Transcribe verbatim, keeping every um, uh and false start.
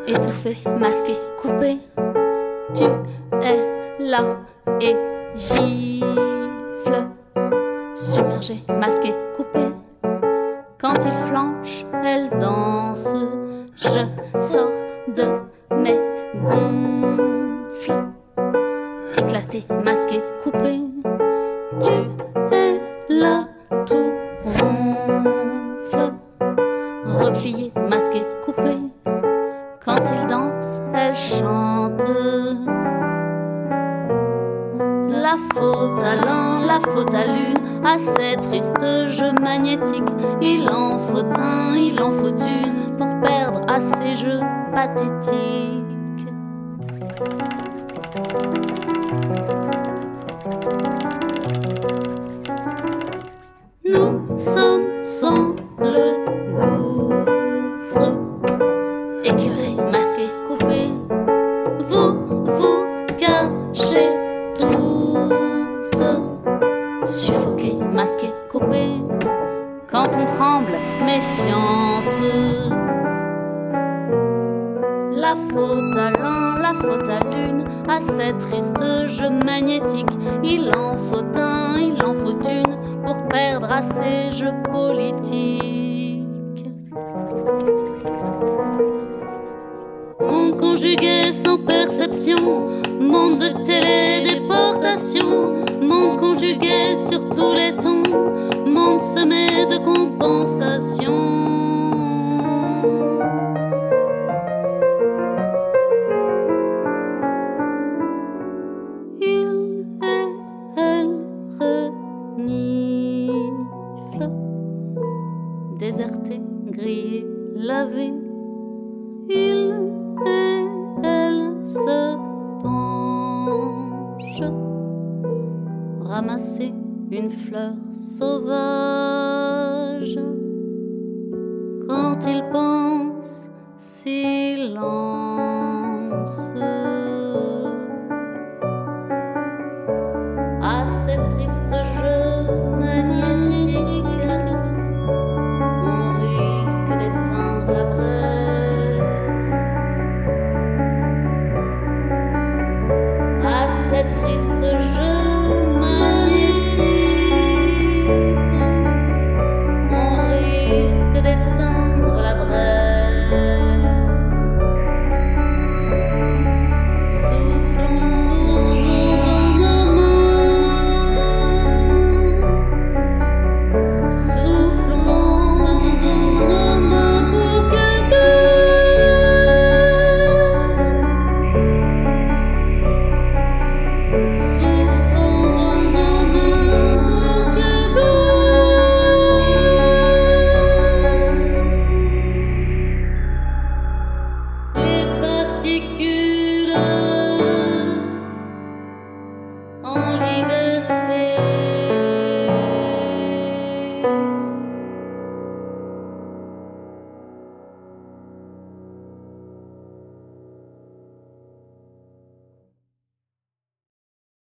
Étouffé, masqué, coupé, tu es là et gifle. Submergé, masqué, coupé, quand il flanche, elle danse. Je sors de mes gonfles. Éclaté, masqué, coupé, tu es là, tout ronfle. Replié, masqué, coupé, quand il danse, elle chante. La faute à l'un, la faute à l'une, à ces tristes jeux magnétiques. Il en faut un, il en faut une, pour perdre à ces jeux pathétiques. Nous sommes sans le gouffre. Écuré, masqué, coupé, vous vous cachez tous. Suffoqué, masqué, coupé, quand on tremble, méfiance. La faute à l'un, la faute à l'une, à ces tristes jeux magnétiques. Il en faut un, il en faut une, pour perdre à ces jeux politiques. Monde conjugué sans perception, monde de télédéportation, monde conjugué sur tous les tons, monde semé de compensation. Il et elle reniflent, déserté, grillé, lavé. Il et elle se penche, ramasser une fleur sauvage. Quand il pense, silence.